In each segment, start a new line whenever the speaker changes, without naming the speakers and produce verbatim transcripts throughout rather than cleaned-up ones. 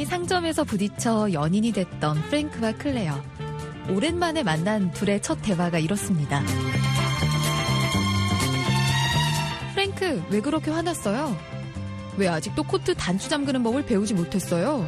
상점에서 부딪혀 연인이 됐던 프랭크와 클레어. 오랜만에 만난 둘의 첫 대화가 이렇습니다. 프랭크, 왜 그렇게 화났어요? 왜 아직도 코트 단추 잠그는 법을 배우지 못했어요?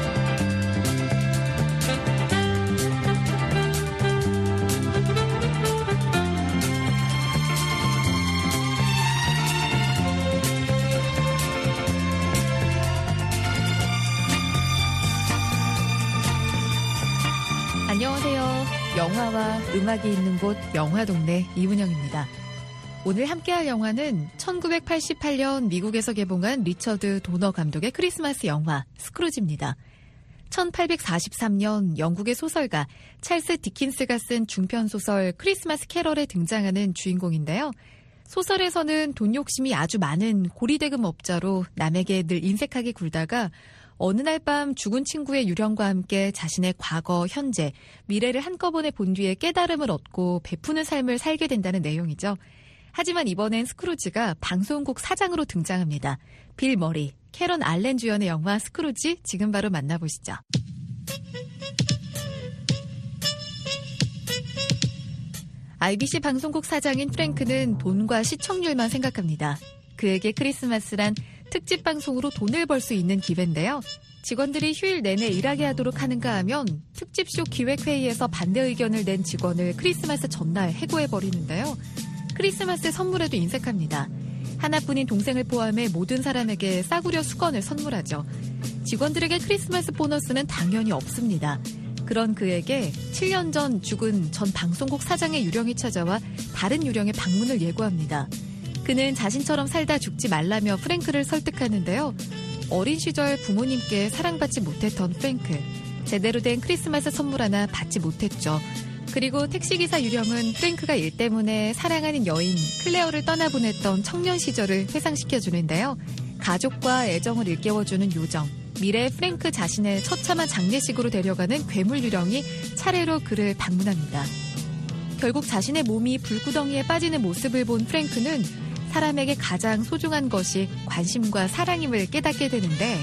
안녕하세요. 영화와 음악이 있는 곳 영화동네 이문영입니다. 오늘 함께할 영화는 천구백팔십팔 년 미국에서 개봉한 리처드 도너 감독의 크리스마스 영화 스크루지입니다. 천팔백사십삼 년 영국의 소설가 찰스 디킨스가 쓴 중편소설 크리스마스 캐럴에 등장하는 주인공인데요. 소설에서는 돈 욕심이 아주 많은 고리대금업자로 남에게 늘 인색하게 굴다가 어느 날 밤 죽은 친구의 유령과 함께 자신의 과거, 현재, 미래를 한꺼번에 본 뒤에 깨달음을 얻고 베푸는 삶을 살게 된다는 내용이죠. 하지만 이번엔 스크루지가 방송국 사장으로 등장합니다. 빌 머리, 캐런 알렌 주연의 영화 스크루지 지금 바로 만나보시죠. 아이비씨 방송국 사장인 프랭크는 돈과 시청률만 생각합니다. 그에게 크리스마스란 특집 방송으로 돈을 벌 수 있는 기회인데요. 직원들이 휴일 내내 일하게 하도록 하는가 하면 특집쇼 기획회의에서 반대 의견을 낸 직원을 크리스마스 전날 해고해버리는데요. 크리스마스 선물에도 인색합니다. 하나뿐인 동생을 포함해 모든 사람에게 싸구려 수건을 선물하죠. 직원들에게 크리스마스 보너스는 당연히 없습니다. 그런 그에게 칠 년 전 죽은 전 방송국 사장의 유령이 찾아와 다른 유령의 방문을 예고합니다. 그는 자신처럼 살다 죽지 말라며 프랭크를 설득하는데요. 어린 시절 부모님께 사랑받지 못했던 프랭크. 제대로 된 크리스마스 선물 하나 받지 못했죠. 그리고 택시기사 유령은 프랭크가 일 때문에 사랑하는 여인 클레어를 떠나보냈던 청년 시절을 회상시켜주는데요. 가족과 애정을 일깨워주는 요정. 미래의 프랭크 자신의 처참한 장례식으로 데려가는 괴물 유령이 차례로 그를 방문합니다. 결국 자신의 몸이 불구덩이에 빠지는 모습을 본 프랭크는 사람에게 가장 소중한 것이 관심과 사랑임을 깨닫게 되는데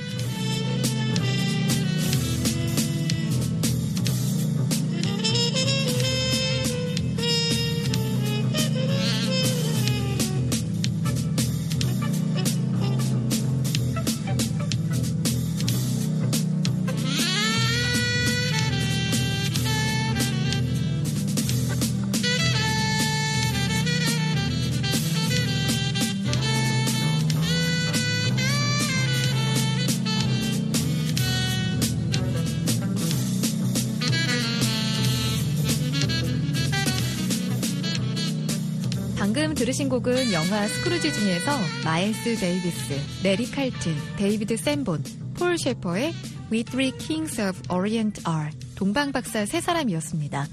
방금 들으신 곡은 영화 스크루지 중에서 마일스 데이비스, 레리 칼튼, 데이비드 샌본, 폴 셰퍼의 We Three Kings of Orient Are, 동방박사 세 사람이었습니다.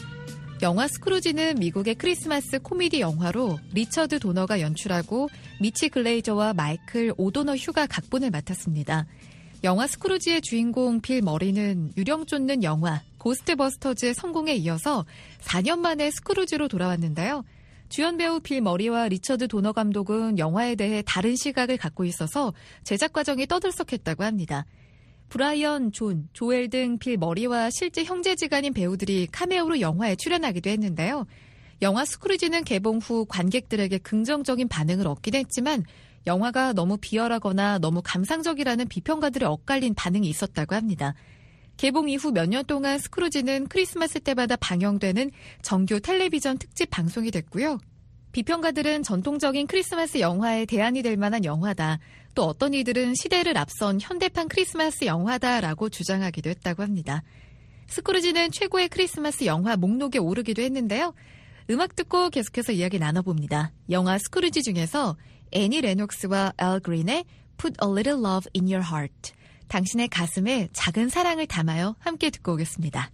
영화 스크루지는 미국의 크리스마스 코미디 영화로 리처드 도너가 연출하고 미치 글레이저와 마이클 오도너 휴가 각본을 맡았습니다. 영화 스크루지의 주인공 빌 머리는 유령 쫓는 영화 고스트버스터즈의 성공에 이어서 사 년 만에 스크루지로 돌아왔는데요. 주연 배우 빌 머리와 리처드 도너 감독은 영화에 대해 다른 시각을 갖고 있어서 제작 과정이 떠들썩했다고 합니다. 브라이언, 존, 조엘 등 빌 머리와 실제 형제지간인 배우들이 카메오로 영화에 출연하기도 했는데요. 영화 스크루지는 개봉 후 관객들에게 긍정적인 반응을 얻긴 했지만 영화가 너무 비열하거나 너무 감상적이라는 비평가들의 엇갈린 반응이 있었다고 합니다. 개봉 이후 몇 년 동안 스크루지는 크리스마스 때마다 방영되는 정규 텔레비전 특집 방송이 됐고요. 비평가들은 전통적인 크리스마스 영화의 대안이 될 만한 영화다. 또 어떤 이들은 시대를 앞선 현대판 크리스마스 영화다라고 주장하기도 했다고 합니다. 스크루지는 최고의 크리스마스 영화 목록에 오르기도 했는데요. 음악 듣고 계속해서 이야기 나눠봅니다. 영화 스크루지 중에서 애니 레녹스와 앨 그린의 Put a Little Love in Your Heart, 당신의 가슴에 작은 사랑을 담아요. 함께 듣고 오겠습니다.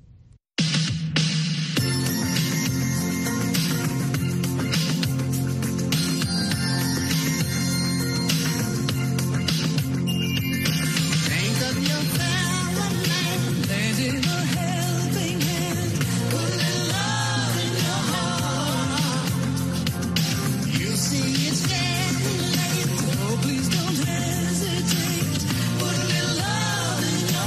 Please don't hesitate. Put a little love in your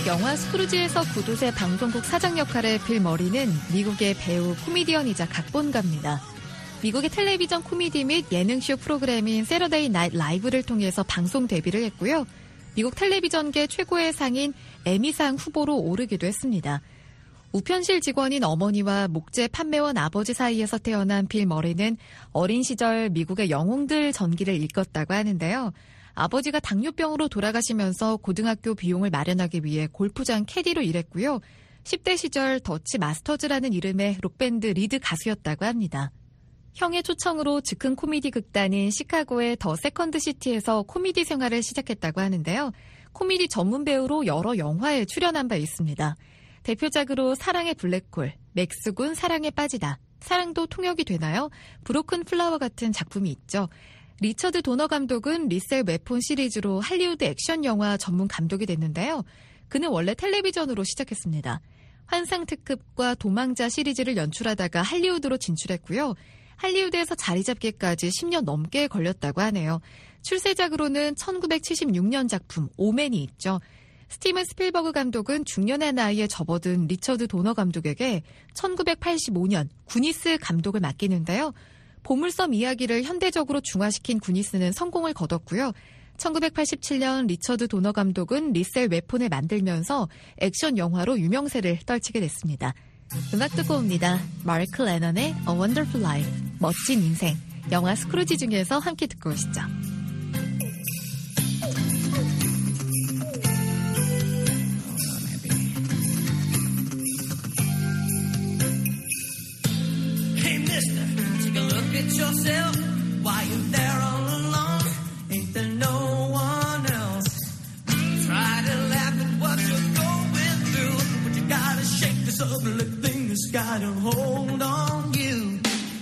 영화 스크루지에서 구두쇠 방송국 사장 역할의 빌 머리는 미국의 배우, 코미디언이자 각본가입니다. 미국의 텔레비전 코미디 및 예능쇼 프로그램인 세러데이 나이트 라이브를 통해서 방송 데뷔를 했고요. 미국 텔레비전계 최고의 상인 에미상 후보로 오르기도 했습니다. 우편실 직원인 어머니와 목재 판매원 아버지 사이에서 태어난 빌 머리는 어린 시절 미국의 영웅들 전기를 읽었다고 하는데요. 아버지가 당뇨병으로 돌아가시면서 고등학교 비용을 마련하기 위해 골프장 캐디로 일했고요. 십 대 시절 더치 마스터즈라는 이름의 록밴드 리드 가수였다고 합니다. 형의 초청으로 즉흥 코미디 극단인 시카고의 더 세컨드 시티에서 코미디 생활을 시작했다고 하는데요. 코미디 전문 배우로 여러 영화에 출연한 바 있습니다. 대표작으로 사랑의 블랙홀, 맥스군 사랑에 빠지다, 사랑도 통역이 되나요? 브로큰 플라워 같은 작품이 있죠. 리처드 도너 감독은 리셀 웨폰 시리즈로 할리우드 액션 영화 전문 감독이 됐는데요. 그는 원래 텔레비전으로 시작했습니다. 환상 특급과 도망자 시리즈를 연출하다가 할리우드로 진출했고요. 할리우드에서 자리 잡기까지 십 년 넘게 걸렸다고 하네요. 출세작으로는 천구백칠십육 년 작품 오맨이 있죠. 스티븐 스필버그 감독은 중년의 나이에 접어든 리처드 도너 감독에게 천구백팔십오 년 구니스 감독을 맡기는데요. 보물섬 이야기를 현대적으로 중화시킨 구니스는 성공을 거뒀고요. 천구백팔십칠 년 리처드 도너 감독은 리셀 웨폰을 만들면서 액션 영화로 유명세를 떨치게 됐습니다. 음악 듣고 옵니다. 마크 레넌의 A Wonderful Life, 멋진 인생. 영화 스크루지 중에서 함께 듣고 오시죠.
At yourself, why you there all alone? Ain't there no one else? Try to laugh at what you're going through, but you gotta shake this ugly thing that's got a hold on you.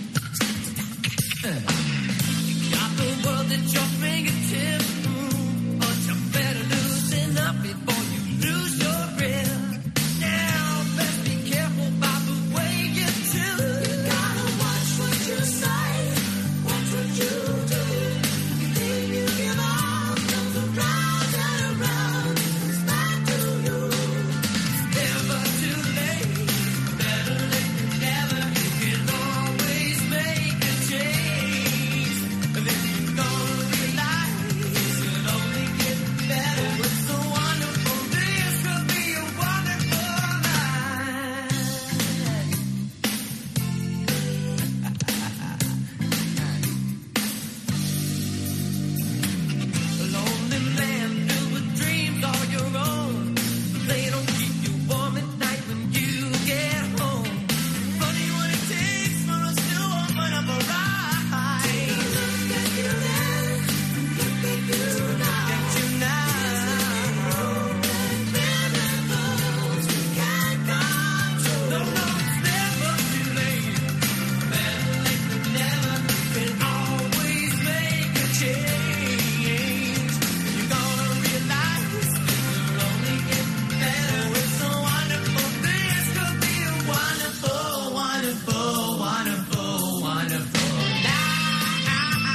Got the world at your fingertips, but you better loosen up before you lose your grip. Now, best be careful about the way you do. You gotta watch what you say. You do. You think you give up, comes around and around, it's back to you. Never too late, better late than never. You can always make a change. Then you're gonna realize it'll only get better. It's so wonderful, this could be a wonderful life. Lonely man filled with dreams all your own. They don't keep you warm at night when you get home. Funny what it takes for us to open up our eyes. Look at you then, look at you now. Look at you now. Miracles we can't come true. No, no, it's never too late. Better late than never. You can always make a change. You're gonna realize it'll only get better. It's so wonderful. This could be a wonderful, wonderful, wonderful, wonderful life.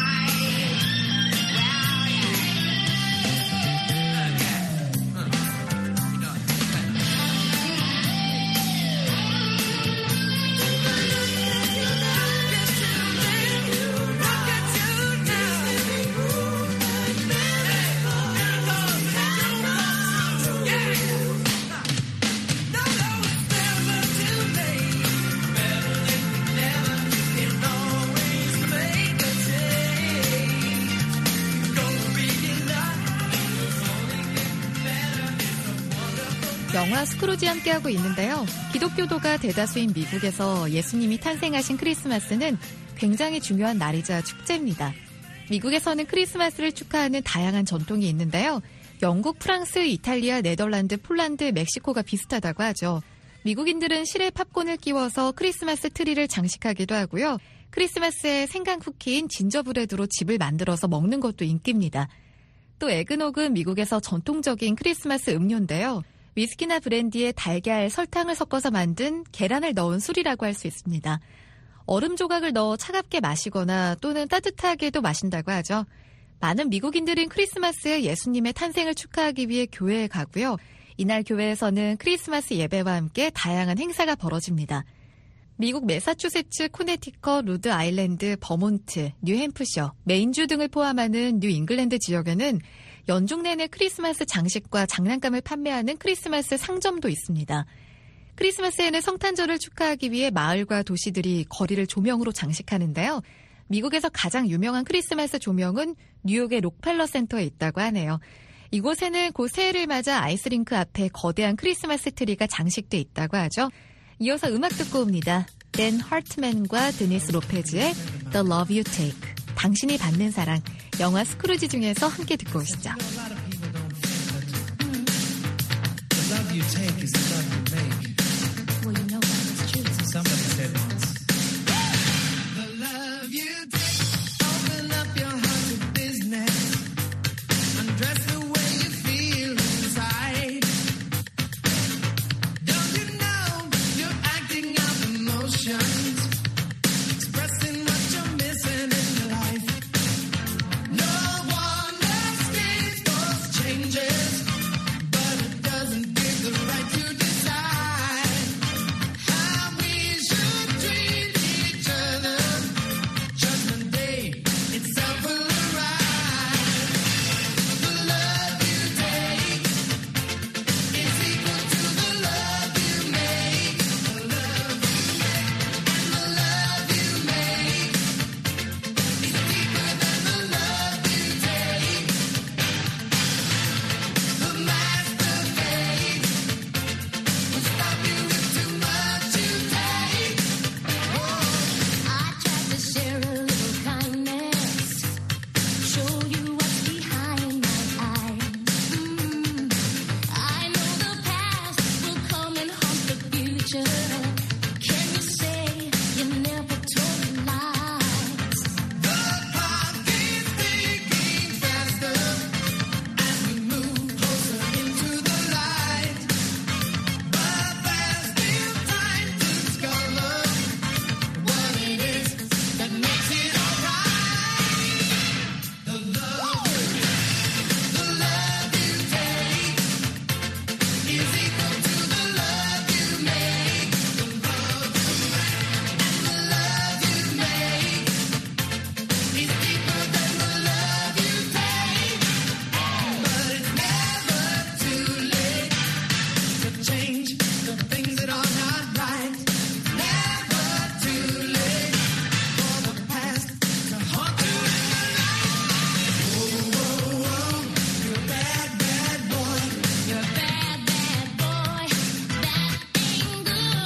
영화 스크루지 함께하고 있는데요. 기독교도가 대다수인 미국에서 예수님이 탄생하신 크리스마스는 굉장히 중요한 날이자 축제입니다. 미국에서는 크리스마스를 축하하는 다양한 전통이 있는데요. 영국, 프랑스, 이탈리아, 네덜란드, 폴란드, 멕시코가 비슷하다고 하죠. 미국인들은 실에 팝콘을 끼워서 크리스마스 트리를 장식하기도 하고요. 크리스마스에 생강 쿠키인 진저브레드로 집을 만들어서 먹는 것도 인기입니다. 또 에그녹은 미국에서 전통적인 크리스마스 음료인데요. 위스키나 브랜디에 달걀, 설탕을 섞어서 만든 계란을 넣은 술이라고 할 수 있습니다. 얼음 조각을 넣어 차갑게 마시거나 또는 따뜻하게도 마신다고 하죠. 많은 미국인들은 크리스마스에 예수님의 탄생을 축하하기 위해 교회에 가고요. 이날 교회에서는 크리스마스 예배와 함께 다양한 행사가 벌어집니다. 미국 매사추세츠, 코네티컷, 로드 아일랜드, 버몬트, 뉴햄프셔, 메인주 등을 포함하는 뉴 잉글랜드 지역에는 연중 내내 크리스마스 장식과 장난감을 판매하는 크리스마스 상점도 있습니다. 크리스마스에는 성탄절을 축하하기 위해 마을과 도시들이 거리를 조명으로 장식하는데요. 미국에서 가장 유명한 크리스마스 조명은 뉴욕의 록펠러 센터에 있다고 하네요. 이곳에는 곧 새해를 맞아 아이스링크 앞에 거대한 크리스마스 트리가 장식돼 있다고 하죠. 이어서 음악 듣고 옵니다. 댄 하트맨과 드니스 로페즈의 The Love You Take, 당신이 받는 사랑, 영화 스크루지 중에서 함께 듣고 오시죠.
The love you take is the love you make.
Well, you know that is true.
Somebody said once.
The love you take, open up your heart to business, undress the way you feel inside. Don't you know you're acting out emotions, expressing what you're missing in life. No one escapes those changes, but it doesn't give the right to decide how we should treat each other. Judgment Day itself will arrive. The love you take is equal to the love you make. The love you make, and the love you make is deeper than the love you take. The master fade will stop you with too much you take.
I tried to share a little kindness, show you what's behind my eyes. Mm. I know the past will come and haunt the future. Can you say you never told lies?
The clock is ticking faster as we move closer into the light, but there's still time to discover what it is that makes it alright. The love, the love you take is equal to the love you make. The love you make, and the love you make is deeper than the love you take. But it's never too late to change the things that are not right. Never too late for the past to haunt you in the night. Whoa, whoa, whoa, you're a bad, bad boy.
You're a bad, bad boy. That ain't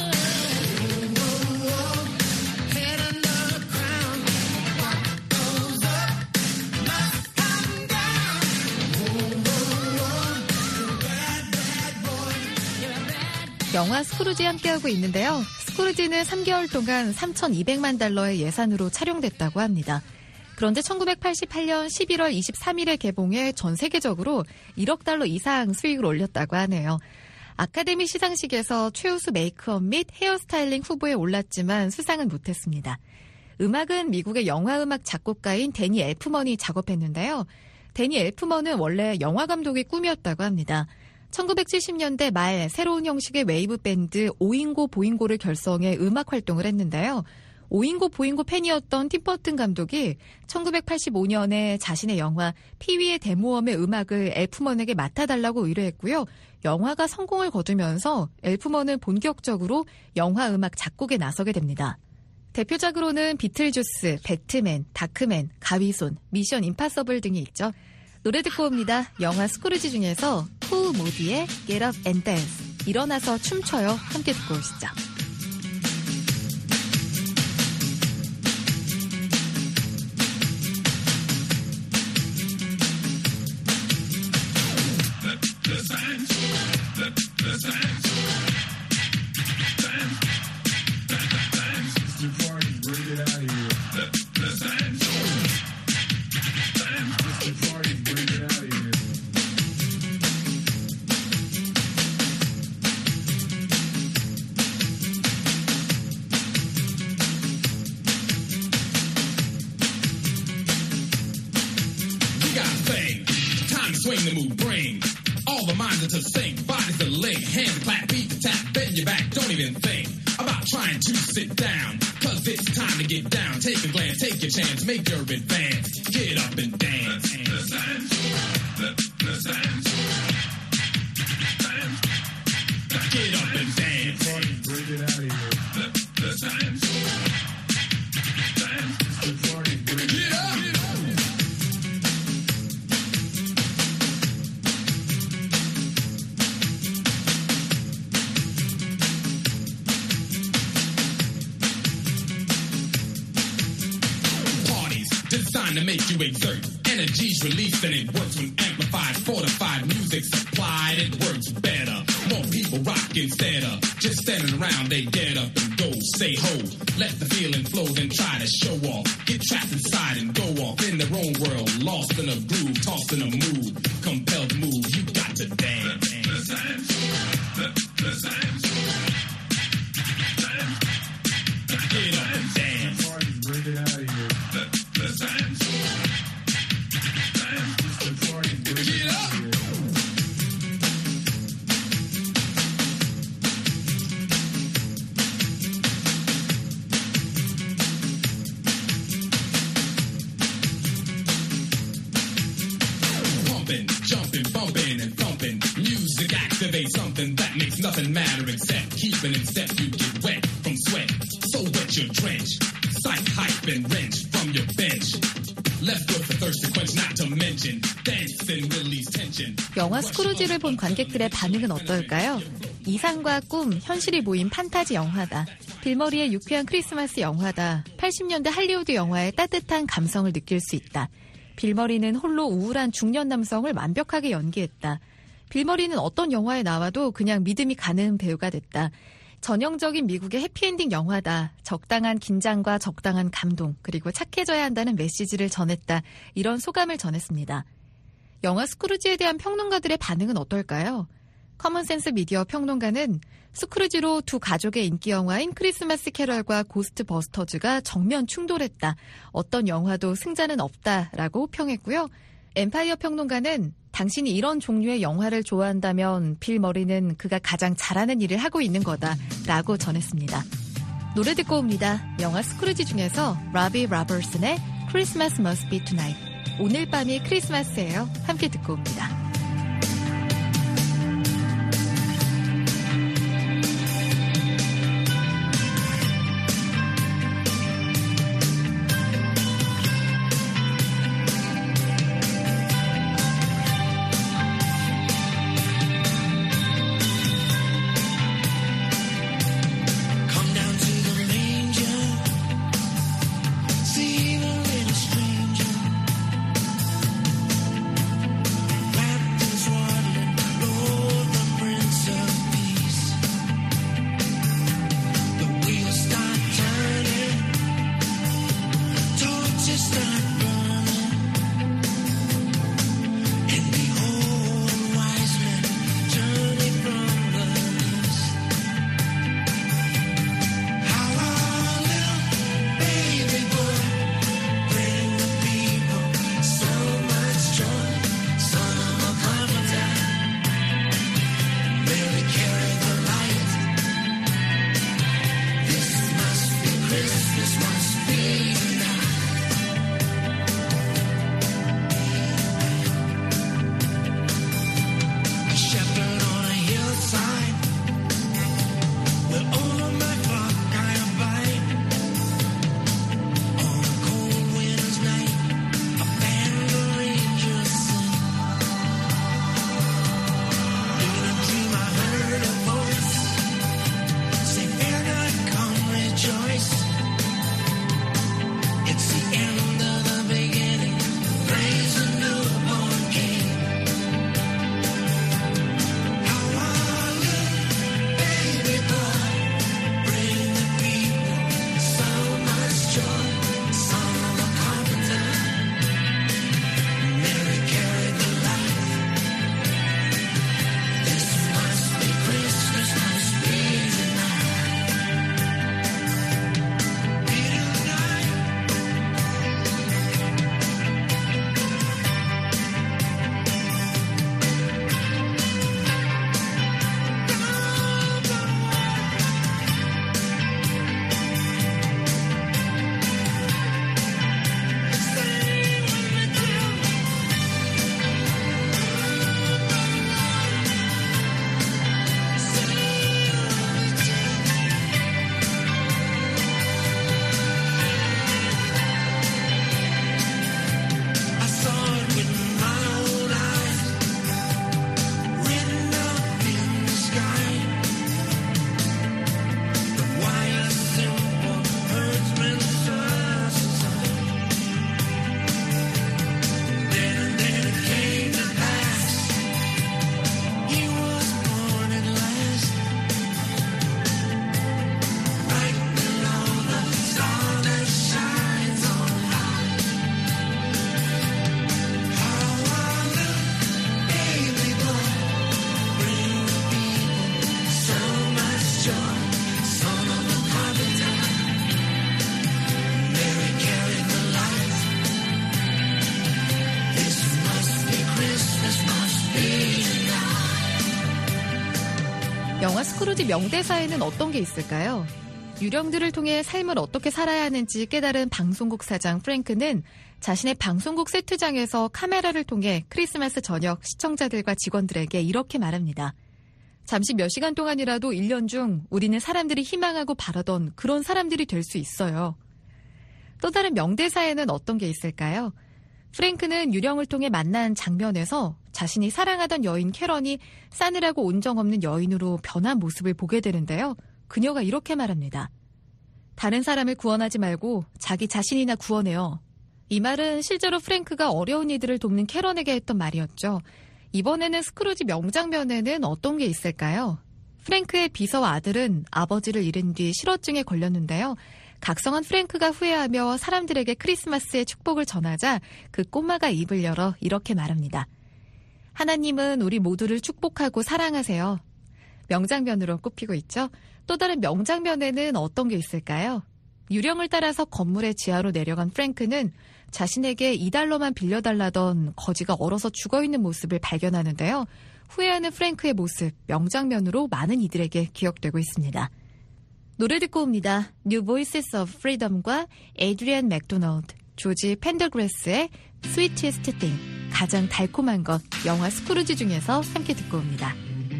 good.
Whoa, whoa, head under the ground. What goes up must come down. Whoa, whoa, whoa, you're a bad, bad boy.
You're a bad.
영화 스크루지 함께하고 있는데요. 스크루지는 삼 개월 동안 삼천이백만 달러의 예산으로 촬영됐다고 합니다. 그런데 천구백팔십팔 년 십일월 이십삼일에 개봉해 전 세계적으로 일억 달러 이상 수익을 올렸다고 하네요. 아카데미 시상식에서 최우수 메이크업 및 헤어스타일링 후보에 올랐지만 수상은 못했습니다. 음악은 미국의 영화음악 작곡가인 데니 엘프먼이 작업했는데요. 데니 엘프먼은 원래 영화감독이 꿈이었다고 합니다. 천구백칠십 년대 말 새로운 형식의 웨이브 밴드 오잉고 보잉고를 결성해 음악 활동을 했는데요. 오잉고 보잉고 팬이었던 팀 버튼 감독이 천구백팔십오 년에 자신의 영화 피위의 데모엄의 음악을 엘프먼에게 맡아달라고 의뢰했고요. 영화가 성공을 거두면서 엘프먼은 본격적으로 영화 음악 작곡에 나서게 됩니다. 대표작으로는 비틀주스, 배트맨, 다크맨, 가위손, 미션 임파서블 등이 있죠. 노래 듣고 옵니다. 영화 스크루지 중에서 푸 모디의 Get Up and Dance, 일어나서 춤춰요. 함께 듣고 오시죠.
Swing the move, bring all the minds into sync, bodies to leg, hand clap, beat the tap, bend your back, don't even think about trying to sit down, cause it's time to get down. Take a glance, take your chance, make your advance, get up and dance. The sands, the, the sands, sands. Get up and dance.
Bring it out of here.
The, the sands, sands. Get up. Designed to make you exert. Energy's released and it works when amplified, fortified, music supplied. It works better. More people rock instead of just standing around. They get up and go, say ho. Let the feeling flow, then try to show off. Get trapped inside and go off in their own world. Lost in a groove, tossed in a mood. Compelled to move, you got to dance. The, the sands, the, the sands, sands. Get up and dance.
Bring it out of here.
The, the sands, sands. Get up. Pumping, jumping, bumping, and thumping. Music activates something that makes nothing matter except keeping in step. You get wet from sweat, so wet you're drenched. Sight, hype, and wrench from your bench. Left foot for thirst to quench, not to mention dancing release tension.
영화 스크루지를 본 관객들의 반응은 어떨까요? 이상과 꿈, 현실이 모인 판타지 영화다. 빌머리의 유쾌한 크리스마스 영화다. 팔십 년대 할리우드 영화의 따뜻한 감성을 느낄 수 있다. 빌머리는 홀로 우울한 중년 남성을 완벽하게 연기했다. 빌머리는 어떤 영화에 나와도 그냥 믿음이 가는 배우가 됐다. 전형적인 미국의 해피엔딩 영화다. 적당한 긴장과 적당한 감동, 그리고 착해져야 한다는 메시지를 전했다. 이런 소감을 전했습니다. 영화 스크루지에 대한 평론가들의 반응은 어떨까요? 커먼센스 미디어 평론가는 스크루지로 두 가족의 인기 영화인 크리스마스 캐럴과 고스트 버스터즈가 정면 충돌했다. 어떤 영화도 승자는 없다라고 평했고요. 엠파이어 평론가는 당신이 이런 종류의 영화를 좋아한다면 빌 머리는 그가 가장 잘하는 일을 하고 있는 거다라고 전했습니다. 노래 듣고 옵니다. 영화 스크루지 중에서 라비 로버슨의 Christmas Must Be Tonight. 오늘 밤이 크리스마스예요. 함께 듣고 옵니다.
Wrap
스크루지 명대사에는 어떤 게 있을까요? 유령들을 통해 삶을 어떻게 살아야 하는지 깨달은 방송국 사장 프랭크는 자신의 방송국 세트장에서 카메라를 통해 크리스마스 저녁 시청자들과 직원들에게 이렇게 말합니다. 잠시 몇 시간 동안이라도 일 년 중 우리는 사람들이 희망하고 바라던 그런 사람들이 될 수 있어요. 또 다른 명대사에는 어떤 게 있을까요? 프랭크는 유령을 통해 만난 장면에서 자신이 사랑하던 여인 캐런이 싸늘하고 온정 없는 여인으로 변한 모습을 보게 되는데요. 그녀가 이렇게 말합니다. 다른 사람을 구원하지 말고 자기 자신이나 구원해요. 이 말은 실제로 프랭크가 어려운 이들을 돕는 캐런에게 했던 말이었죠. 이번에는 스크루지 명장면에는 어떤 게 있을까요? 프랭크의 비서와 아들은 아버지를 잃은 뒤 실어증에 걸렸는데요. 각성한 프랭크가 후회하며 사람들에게 크리스마스의 축복을 전하자 그 꼬마가 입을 열어 이렇게 말합니다. 하나님은 우리 모두를 축복하고 사랑하세요. 명장면으로 꼽히고 있죠. 또 다른 명장면에는 어떤 게 있을까요? 유령을 따라서 건물의 지하로 내려간 프랭크는 자신에게 이 달러만 빌려달라던 거지가 얼어서 죽어있는 모습을 발견하는데요. 후회하는 프랭크의 모습, 명장면으로 많은 이들에게 기억되고 있습니다. 노래 듣고 옵니다. New Voices of Freedom과 에드리안 맥도널드, 조지 펜더그래스의 Sweetest Thing, 가장 달콤한 것, 영화 스크루지 중에서 함께 듣고 옵니다.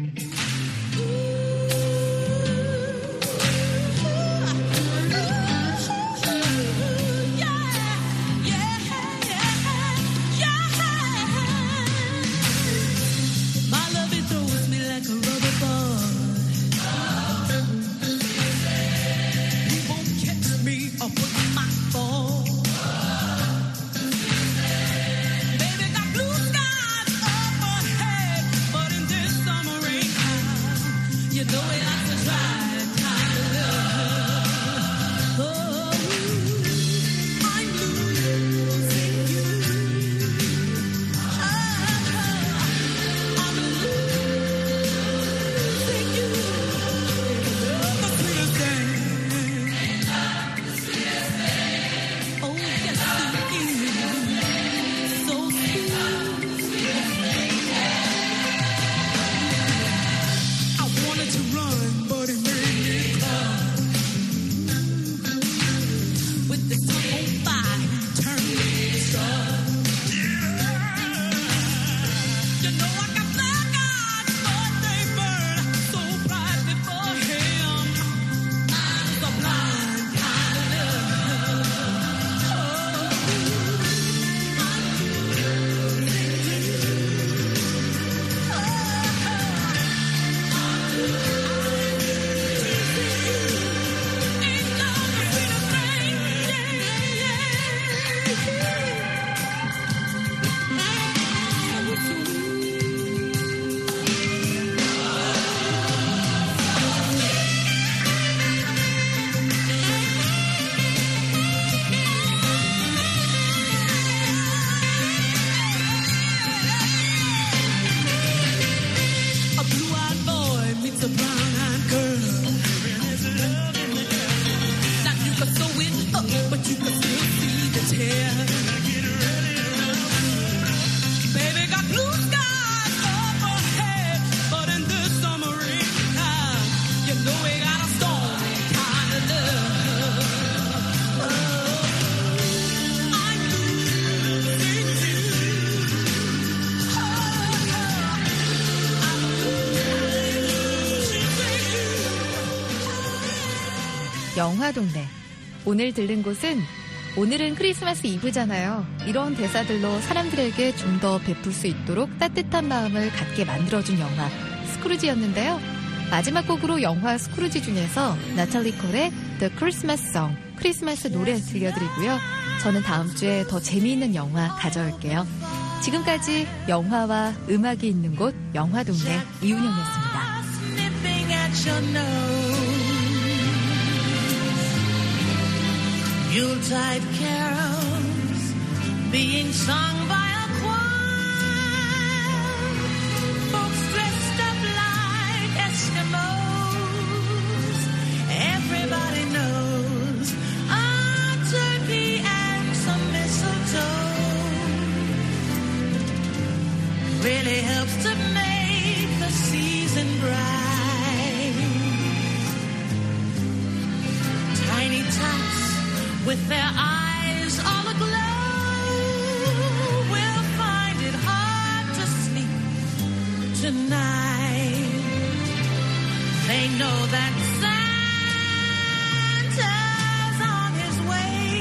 영화동네. 오늘 들른 곳은 오늘은 크리스마스 이브잖아요. 이런 대사들로 사람들에게 좀 더 베풀 수 있도록 따뜻한 마음을 갖게 만들어준 영화 스크루지였는데요. 마지막 곡으로 영화 스크루지 중에서 나탈리 콜의 The Christmas Song, 크리스마스 노래 들려드리고요. 저는 다음 주에 더 재미있는 영화 가져올게요. 지금까지 영화와 음악이 있는 곳 영화동네 이윤영이었습니다.
Yuletide carols being sung by a choir, folks dressed up like Eskimos. Everybody knows a turkey and some mistletoe really helps to make the season bright.
with their eyes all aglow will find it hard to sleep tonight. They know that Santa's on his way.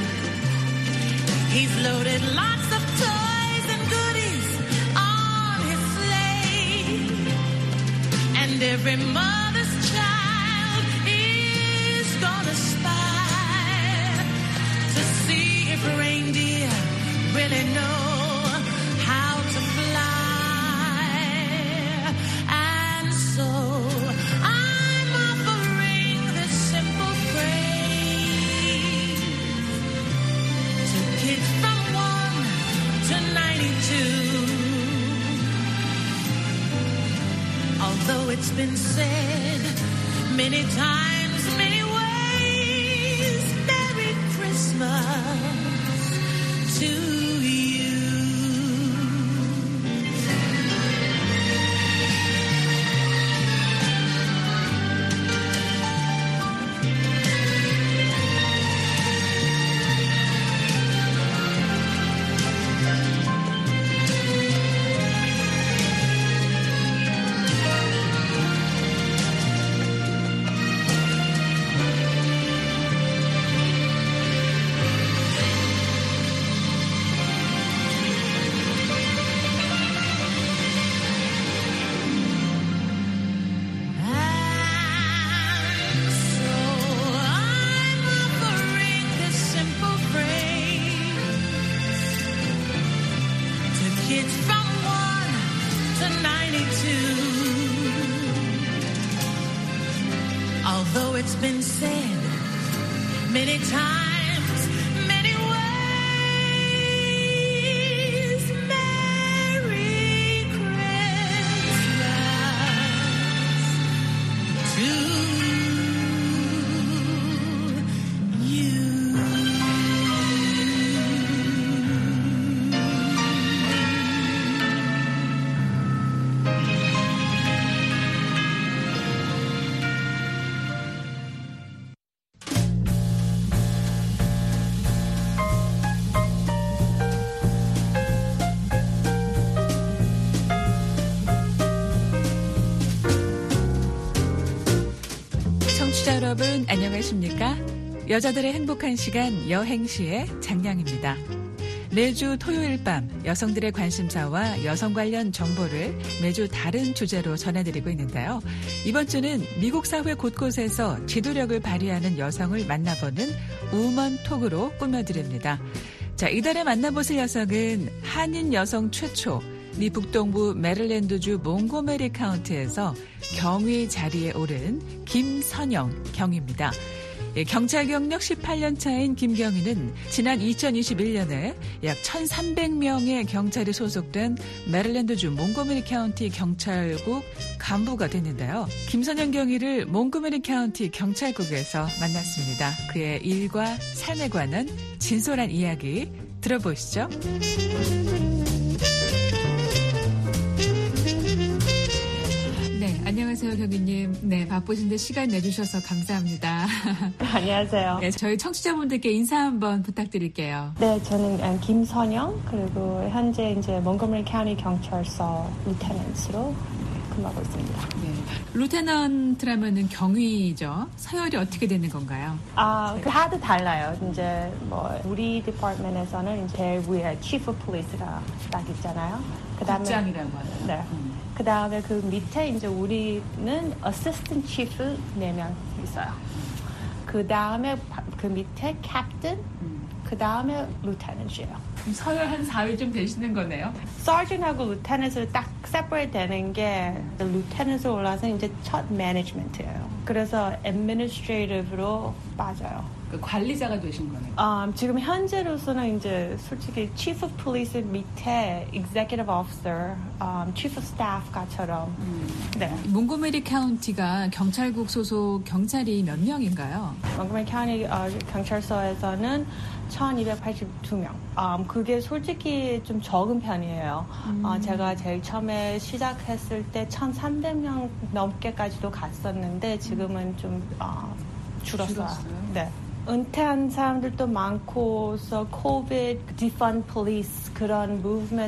He's loaded lots of toys and goodies on his sleigh. And every mother's child is gonna spy to see if reindeer really know how to fly. And so I'm offering this simple phrase to kids from one to ninety-two. Although it's been said many times, many ways, Merry Christmas to you. Kids from one to ninety-two. Although it's been said many times, many ways, Merry Christmas to you.
청취자 여러분 안녕하십니까? 여자들의 행복한 시간 여행시의 장량입니다. 매주 토요일 밤 여성들의 관심사와 여성 관련 정보를 매주 다른 주제로 전해드리고 있는데요. 이번 주는 미국 사회 곳곳에서 지도력을 발휘하는 여성을 만나보는 우먼 톡으로 꾸며드립니다. 자, 이달에 만나보실 여성은 한인 여성 최초, 미 북동부 메릴랜드주 몽고메리 카운티에서 경위 자리에 오른 김선영 경위입니다. 경찰 경력 십팔 년 차인 김경희는 지난 이천이십일 년에 약 천삼백 명의 경찰이 소속된 메릴랜드주 몽고메리 카운티 경찰국 간부가 됐는데요. 김선영 경위를 몽고메리 카운티 경찰국에서 만났습니다. 그의 일과 삶에 관한 진솔한 이야기 들어보시죠.
안녕하세요, 경위님. 네, 바쁘신데 시간 내주셔서 감사합니다.
안녕하세요.
네, 저희 청취자분들께 인사 한번 부탁드릴게요.
네, 저는 김선영, 그리고 현재 이제 몽고메리 카운티 경찰서 루테넌트로 근무하고 있습니다.
네, 루테넌트라면은 경위죠. 서열이 어떻게 되는 건가요?
아, 그 다들 달라요. 이제 뭐 우리 디파트먼트에서는 이제 제일 위에 치프 폴리스가 딱 있잖아요. 그다음에
국장이라고 하나요?
네.
음.
그 다음에 그 밑에 이제 우리는 어시스턴트 치프 네 명 있어요. 그 다음에 그 밑에 캡틴,
음.
그 다음에 루테넌트예요.
서열 한 사 위 좀 되시는 거네요.
서전하고 루테넌트를 딱 세퍼레이트 되는 게 루테넌트로 올라서 이제 첫 매니지먼트예요. 그래서 애드미니스트레이티브로 빠져요.
그 관리자가 되신 거네요.
Um, 지금 현재로서는 이제 솔직히 Chief of Police 밑에 Executive Officer, um, Chief of Staff가처럼.
음.
네.
몽고메리 카운티가 경찰국 소속 경찰이 몇 명인가요?
몽고메리 카운티 어, 경찰서에서는 천이백팔십이 명. Um, 그게 솔직히 좀 적은 편이에요.
음.
어, 제가 제일 처음에 시작했을 때 천삼백 명 넘게까지도 갔었는데 지금은 좀 어, 줄었어요.
줄었어요?
네. 은퇴한 사람들도 많고, so COVID, defund police 그런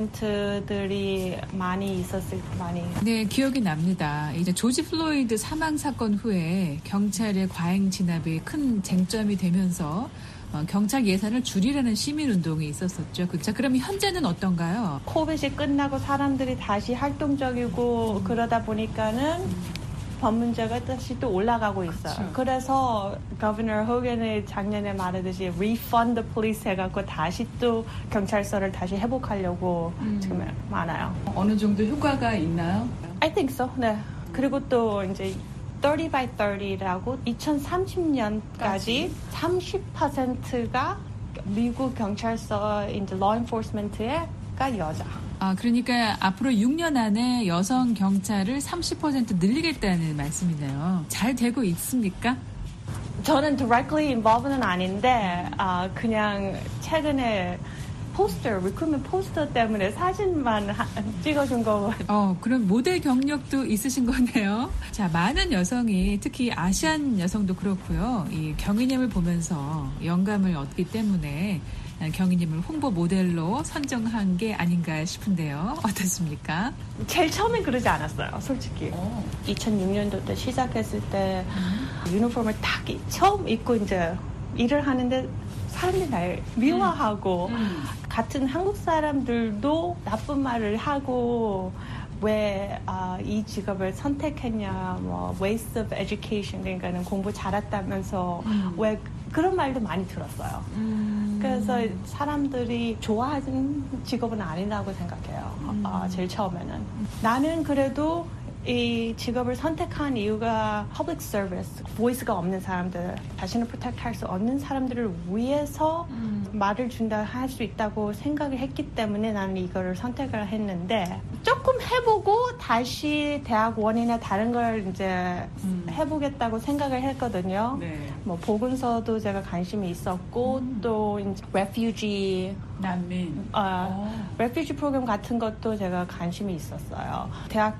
무브먼트들이 많이 있었을 많이.
네, 기억이 납니다. 이제 조지 플로이드 사망 사건 후에 경찰의 과잉 진압이 큰 쟁점이 되면서 어, 경찰 예산을 줄이라는 시민 운동이 있었었죠. 그렇죠? 그럼 현재는 어떤가요?
코비드 끝나고 사람들이 다시 활동적이고 음. 그러다 보니까는 음. 법 문제가 다시 또 올라가고 있어요. 그렇죠. 그래서 거버너 호건이 작년에 말하듯이 refund the police 해갖고 다시 또 경찰서를 다시 회복하려고 음. 지금 많아요.
어느 정도 효과가 있나요?
I think so. 네. 그리고 또 이제 thirty by thirty라고 이천삼십 년까지 삼십 퍼센트가 미국 경찰서 이제 law enforcement가 여자.
아, 그러니까 앞으로 육 년 안에 여성 경찰을 삼십 퍼센트 늘리겠다는 말씀이네요. 잘 되고 있습니까?
저는 directly involved는 아닌데 아, 그냥 최근에 포스터, 리크루트먼트 포스터 때문에 사진만 하, 찍어준 거.
어, 그럼 모델 경력도 있으신 거네요. 자, 많은 여성이 특히 아시안 여성도 그렇고요. 이 경희님을 보면서 영감을 얻기 때문에 경희님을 홍보 모델로 선정한 게 아닌가 싶은데요. 어떻습니까?
제일 처음엔 그러지 않았어요, 솔직히. 오. 이천육 년도 때 시작했을 때 음. 유니폼을 딱 처음 입고 이제 일을 하는데 사람들이 날 미워하고 음. 음. 같은 한국 사람들도 나쁜 말을 하고 왜 이 아, 직업을 선택했냐, 뭐 waste of education, 그러니까는 공부 잘했다면서 음. 왜 그런 말도 많이 들었어요. 음. 그래서 사람들이 좋아하는 직업은 아니라고 생각해요. 음. 어, 제일 처음에는. 음. 나는 그래도 이 직업을 선택한 이유가 public service, voice가 없는 사람들, 자신을 프로텍트할 수 없는 사람들을 위해서 음. 말을 준다 할 수 있다고 생각을 했기 때문에 나는 이거를 선택을 했는데 조금 해보고 다시 대학원이나 다른 걸 이제 음. 해보겠다고 생각을 했거든요. 네. 뭐 보건소도 제가 관심이 있었고 음. 또 이제 refugee
난민,
어, refugee 프로그램 같은 것도 제가 관심이 있었어요.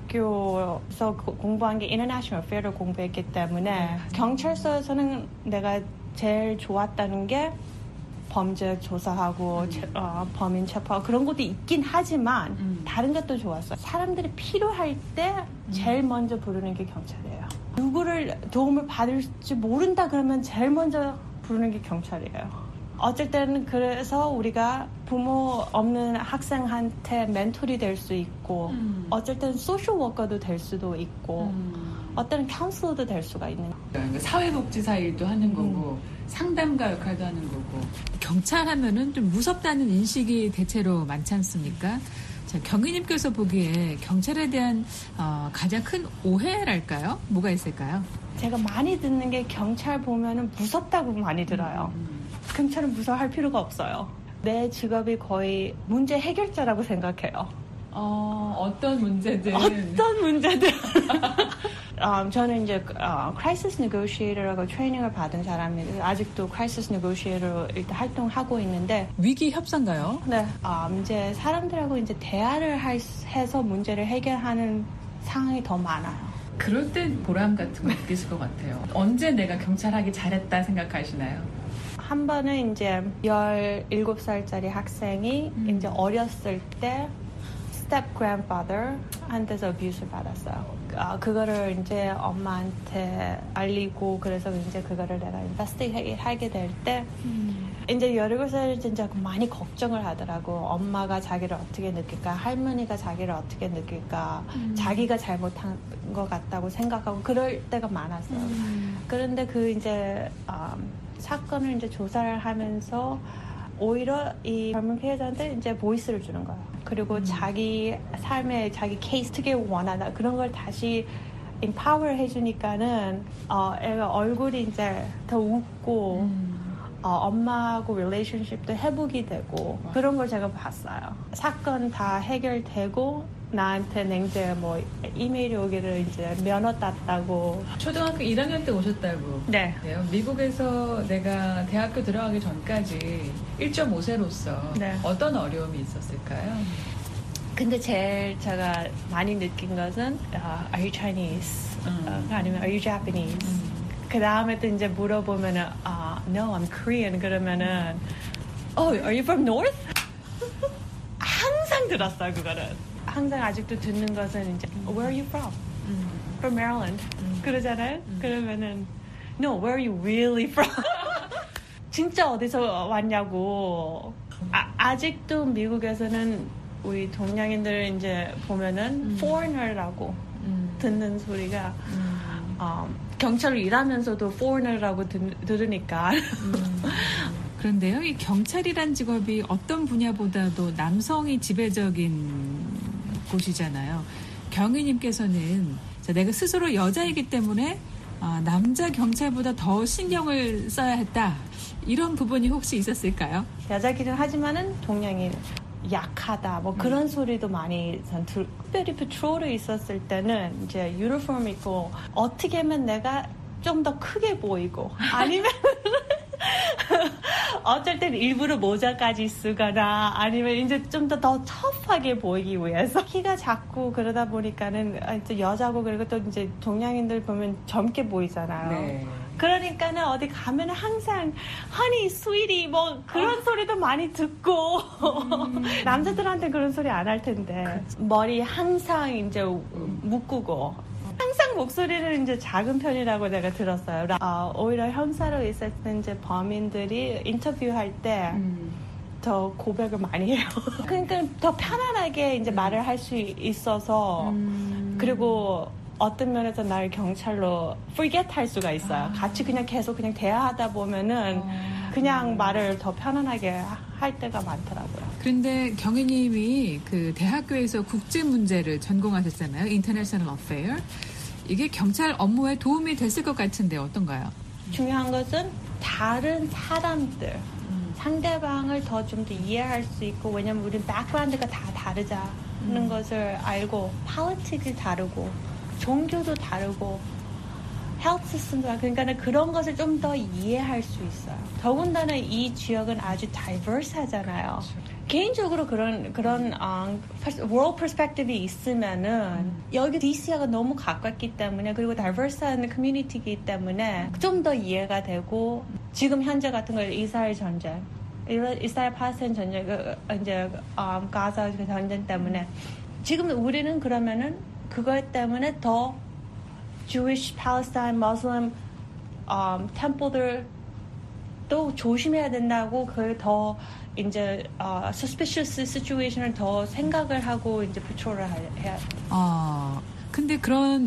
대학교에서 공부한 게 international affair를 공부했기 때문에 네. 경찰서에서는 내가 제일 좋았다는 게 범죄 조사하고 음. 제, 어, 범인 체포하고 그런 것도 있긴 하지만 음. 다른 것도 좋았어요. 사람들이 필요할 때 제일 먼저 부르는 게 경찰이에요. 누구를 도움을 받을지 모른다 그러면 제일 먼저 부르는 게 경찰이에요. 어쩔 때는 그래서 우리가 부모 없는 학생한테 멘토리 될 수 있고 음. 어쩔 때는 소셜 워커도 될 수도 있고 음. 어떤 카운슬러도 될 수가 있는
그러니까 사회복지사 일도 하는 거고 음. 상담가 역할도 하는 거고 경찰 하면은 좀 무섭다는 인식이 대체로 많지 않습니까? 자, 경희님께서 보기에 경찰에 대한 어, 가장 큰 오해랄까요? 뭐가 있을까요?
제가 많이 듣는 게 경찰 보면은 무섭다고 많이 들어요. 음. 경찰은 무서워할 필요가 없어요. 내 직업이 거의 문제 해결자라고 생각해요.
어, 어떤 문제든.
어떤 문제든. um, 저는 이제 uh, crisis negotiator라고 트레이닝을 받은 사람인데 아직도 crisis negotiator로 일단 활동하고 있는데
위기 협상가요?
네. Um, 이제 사람들하고 이제 대화를 할, 해서 문제를 해결하는 상황이 더 많아요.
그럴 때 보람 같은 거 느끼실 것 같아요. 언제 내가 경찰 하기 잘했다 생각하시나요?
한 번은 이제 열일곱 살짜리 학생이 음. 이제 어렸을 때 step grandfather 한테서 abuse를 받았어요. 아, 그거를 이제 엄마한테 알리고 그래서 이제 그거를 내가 investigate 하게 될 때 음. 이제 열일곱 살 진짜 많이 걱정을 하더라고. 엄마가 자기를 어떻게 느낄까, 할머니가 자기를 어떻게 느낄까, 음. 자기가 잘못한 것 같다고 생각하고 그럴 때가 많았어요. 음. 그런데 그 이제 um, 사건을 이제 조사를 하면서 오히려 이 젊은 피해자한테 이제 보이스를 주는 거예요. 그리고 음. 자기 삶에 자기 케이스 특히 원하다 그런 걸 다시 empower 해주니까는 어, 애가 얼굴이 이제 더 웃고 음. 어, 엄마하고 relationship도 회복이 되고 맞아. 그런 걸 제가 봤어요. 사건 다 해결되고 나한테는 이제 뭐 이메일이 오기를 이제 면허 땄다고.
초등학교 일 학년 때 오셨다고.
네.
네. 미국에서 내가 대학교 들어가기 전까지 일 점 오 세로서 네. 어떤 어려움이 있었을까요?
근데 제일 제가 많이 느낀 것은 uh, Are you Chinese? 음. Uh, 아니면 Are you Japanese? 음. 그 다음에 또 이제 물어보면은 아, no, I'm Korean 그러면은 oh, are you from North? 항상 들었어요 그거는. 항상 아직도 듣는 것은 이제 where are you from? From Maryland. 그러잖아요. 그러면은 no, where are you really from? 진짜 어디서 왔냐고. 아, 아직도 미국에서는 우리 동양인들 이제 보면은 foreigner라고 듣는 소리가 어, 경찰로 일하면서도 foreigner라고 들, 들으니까.
음. 그런데요, 이 경찰이란 직업이 어떤 분야보다도 남성이 지배적인 곳이잖아요. 경위님께서는 자, 내가 스스로 여자이기 때문에 아, 남자 경찰보다 더 신경을 써야 했다. 이런 부분이 혹시 있었을까요?
여자기는 하지만은 동양인 약하다 뭐 그런 음. 소리도 많이 들. 특별히 패트롤에 있었을 때는 이제 유니폼 입고 어떻게 하면 내가 좀 더 크게 보이고 아니면 어쩔 땐 일부러 모자까지 쓰거나 아니면 이제 좀 더 더 터프하게 보이기 위해서 키가 작고 그러다 보니까는 이제 여자고 그리고 또 이제 동양인들 보면 젊게 보이잖아요. 네. 그러니까는 어디 가면 항상 honey, sweetie 뭐 그런 어. 소리도 많이 듣고 음. 남자들한테 그런 소리 안 할 텐데 그치. 머리 항상 이제 음. 묶고 항상 목소리는 이제 작은 편이라고 내가 들었어요. 어, 오히려 형사로 있을 때 이제 범인들이 인터뷰할 때 더 음. 고백을 많이 해요. 그러니까 더 편안하게 이제 음. 말을 할 수 있어서 음. 그리고 어떤 면에서 날 경찰로 forget 할 수가 있어요. 아. 같이 그냥 계속 그냥 대화하다 보면은 아. 그냥 말을 더 편안하게 할 때가 많더라고요.
그런데 경희님이 그 대학교에서 국제 문제를 전공하셨잖아요. International Affair. 이게 경찰 업무에 도움이 됐을 것 같은데 어떤가요?
중요한 것은 다른 사람들, 음. 상대방을 더 좀 더 이해할 수 있고 왜냐면 우리는 백그라운드가 다 다르다는 음. 것을 알고 politics이 다르고 종교도 다르고 헬스 시스템도 다르고 그러니까 그런 것을 좀 더 이해할 수 있어요. 더군다나 이 지역은 아주 다이버스하잖아요. 그렇죠. 개인적으로 그런 그런 음, world perspective이 있으면은 음. 여기 디씨가 너무 가깝기 때문에 그리고 다이버스한 커뮤니티이기 때문에 좀 더 이해가 되고 지금 현재 같은 거 이스라엘 전쟁, 이스라엘 팔레스타인 전쟁, 이제 음, 가자 전쟁 때문에 지금 우리는 그러면은 그것 때문에 더 Jewish, Palestine, Muslim um, 템플들 또 조심해야 된다고 그 더 이제 uh, suspicious situation을 더 생각을 하고 이제 패트롤을 해야 돼.
어, 근데 그런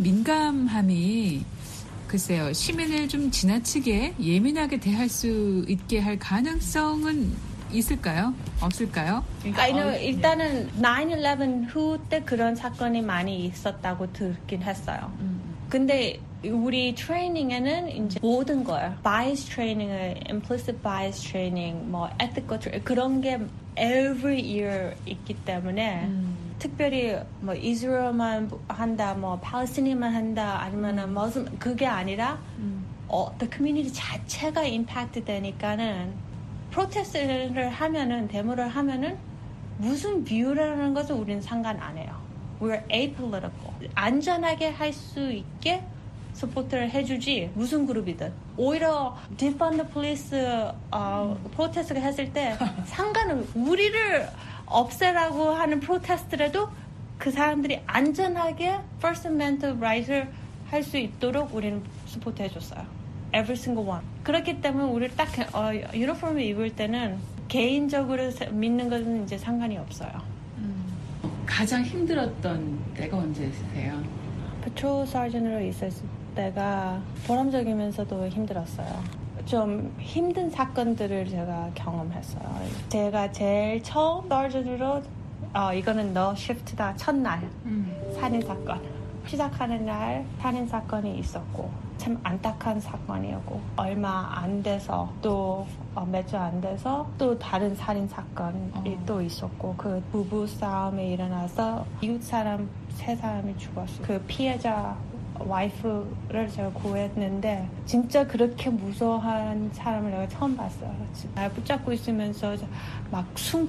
민감함이 글쎄요 시민을 좀 지나치게 예민하게 대할 수 있게 할 가능성은 있을까요? 없을까요?
아니, 일단은 나인 일레븐 후 때 그런 사건이 많이 있었다고 듣긴 했어요. 음. 근데 우리 트레이닝에는 이제 모든 거예요. bias 트레이닝을 implicit bias 트레이닝, 뭐 ethical 트레이닝 그런 게 every year 있기 때문에 음. 특별히 뭐 이스라엘만 한다, 뭐 팔레스타인만 한다, 아니면은 무슨 그게 아니라 음. 어, the community 자체가 임팩트 되니까는 프로테스트를 하면은 데모를 하면은 무슨 뷰라는 것은 우리는 상관 안 해요. We're apolitical. 안전하게 할 수 있게 서포트를 해주지 무슨 그룹이든. 오히려 defund the police 어, 음. 프로테스트를 했을 때 상관은 우리를 없애라고 하는 프로테스트라도 그 사람들이 안전하게 First Amendment right을 할 수 있도록 우리는 서포트 해줬어요. Every single one. 그렇기 때문에 우리를 딱 어, 유니폼을 입을 때는 개인적으로 믿는 것은 이제 상관이 없어요.
음. 가장 힘들었던 때가 언제세요?
패트롤 서전으로 있었을 때가 보람적이면서도 힘들었어요. 좀 힘든 사건들을 제가 경험했어요. 제가 제일 처음 서전으로 어, 이거는 너 시프트다 첫날 음. 살인 사건 시작하는 날 살인 사건이 있었고 참 안타까운 사건이었고 얼마 안 돼서 또 어, 몇 주 안 돼서 또 다른 살인 사건이 어. 또 있었고 그 부부 싸움이 일어나서 이웃 사람 세 사람이 죽었어요. 그 피해자 와이프를 제가 구했는데 진짜 그렇게 무서워한 사람을 내가 처음 봤어요. 날 붙잡고 있으면서 막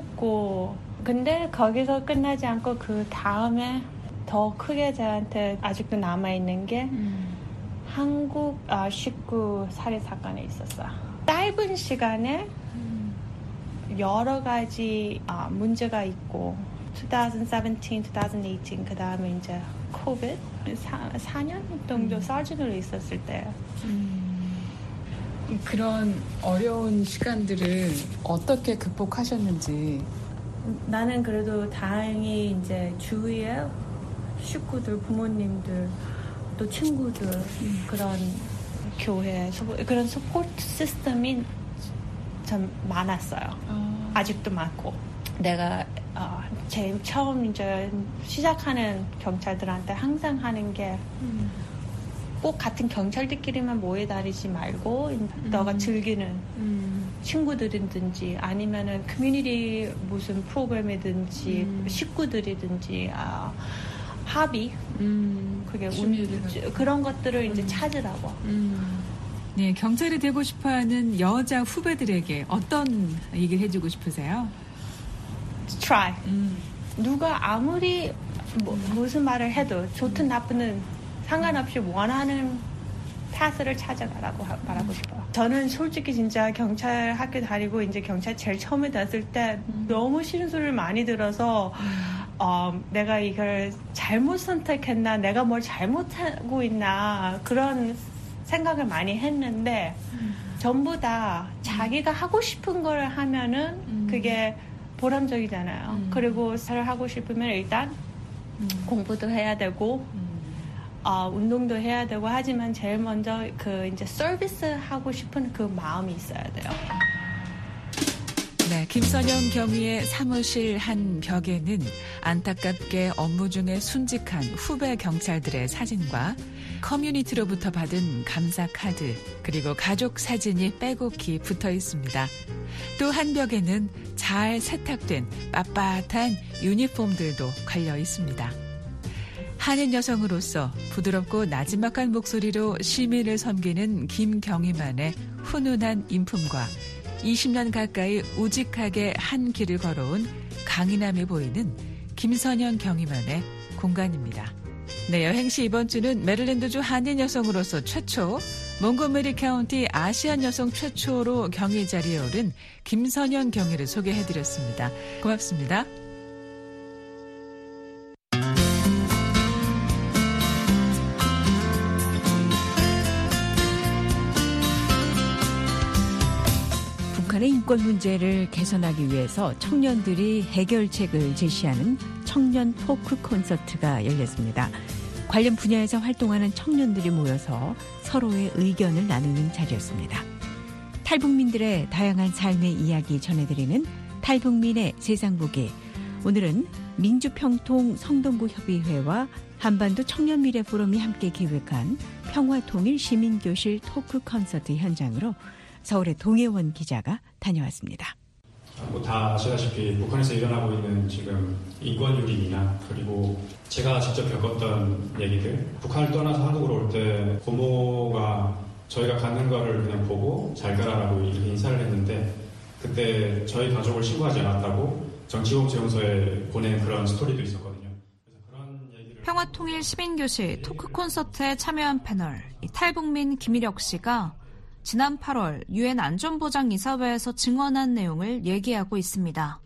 숨고 근데 거기서 끝나지 않고 그 다음에 더 크게 저한테 아직도 남아있는 게 음. 한국 아, 십구 살인 사건에 있었어요. 짧은 시간에 여러 가지 아, 문제가 있고 이천십칠, 이천십팔 그 다음에 이제 코비드 사 년 정도 서진으로 있었을 때
음, 그런 어려운 시간들을 어떻게 극복하셨는지.
나는 그래도 다행히 이제 주위에 식구들, 부모님들, 또 친구들 음. 그런 교회 그런 서포트 시스템이 참 많았어요. 어. 아직도 많고 내가 어, 제일 처음 이제 시작하는 경찰들한테 항상 하는 게 꼭 음. 같은 경찰들끼리만 모여 다니지 말고 음. 너가 즐기는 음. 친구들이든지 아니면은 커뮤니티 무슨 프로그램이든지 음. 식구들이든지 아, 합의 음. 그게 운, 그런 것들을 이제 음. 찾으라고. 음.
네, 경찰이 되고 싶어하는 여자 후배들에게 어떤 얘기를 해주고 싶으세요?
Try. 음. 누가 아무리 뭐, 무슨 말을 해도 좋든 나쁘든 상관없이 원하는 파스를 찾아가라고 하, 말하고 싶어요. 저는 솔직히 진짜 경찰 학교 다니고 이제 경찰 제일 처음에 됐을 때 음. 너무 싫은 소리를 많이 들어서 어, 내가 이걸 잘못 선택했나, 내가 뭘 잘못하고 있나 그런 생각을 많이 했는데 음. 전부 다 자기가 하고 싶은 걸 하면은 음. 그게 보람적이잖아요. 음. 그리고 잘 하고 싶으면 일단 음. 공부도 해야 되고 음. 어, 운동도 해야 되고 하지만 제일 먼저 그 이제 서비스 하고 싶은 그 마음이 있어야 돼요.
네, 김선영 경위의 사무실 한 벽에는 안타깝게 업무 중에 순직한 후배 경찰들의 사진과 커뮤니티로부터 받은 감사 카드 그리고 가족 사진이 빼곡히 붙어 있습니다. 또 한 벽에는 잘 세탁된 빳빳한 유니폼들도 걸려 있습니다. 한인 여성으로서 부드럽고 나지막한 목소리로 시민을 섬기는 김경희만의 훈훈한 인품과 이십 년 가까이 우직하게 한 길을 걸어온 강인함이 보이는 김선영 경희만의 공간입니다. 네, 여행시 이번 주는 메릴랜드주 한인 여성으로서 최초, 몽고메리 카운티 아시안 여성 최초로 경위 자리에 오른 김선영 경위를 소개해드렸습니다. 고맙습니다.
북한의 인권 문제를 개선하기 위해서 청년들이 해결책을 제시하는 청년 토크 콘서트가 열렸습니다. 관련 분야에서 활동하는 청년들이 모여서 서로의 의견을 나누는 자리였습니다. 탈북민들의 다양한 삶의 이야기 전해드리는 탈북민의 세상보기. 오늘은 민주평통 성동구협의회와 한반도 청년미래포럼이 함께 기획한 평화통일시민교실 토크 콘서트 현장으로 서울의 동해원 기자가 다녀왔습니다.
뭐 다 아시다시피 북한에서 일어나고 있는 지금 인권 유린이나 그리고 제가 직접 겪었던 얘기들, 북한을 떠나서 한국으로 올 때 고모가 저희가 가는 거를 그냥 보고 잘 가라라고 이렇게 인사를 했는데 그때 저희 가족을 신고하지 않았다고 정치공재용소에 보낸 그런 스토리도 있었거든요. 그래서 그런 얘기를
평화통일 시민교실 토크 콘서트에 참여한 패널 탈북민 김일혁 씨가 지난 팔월 유엔 안전보장이사회에서 증언한 내용을 얘기하고 있습니다.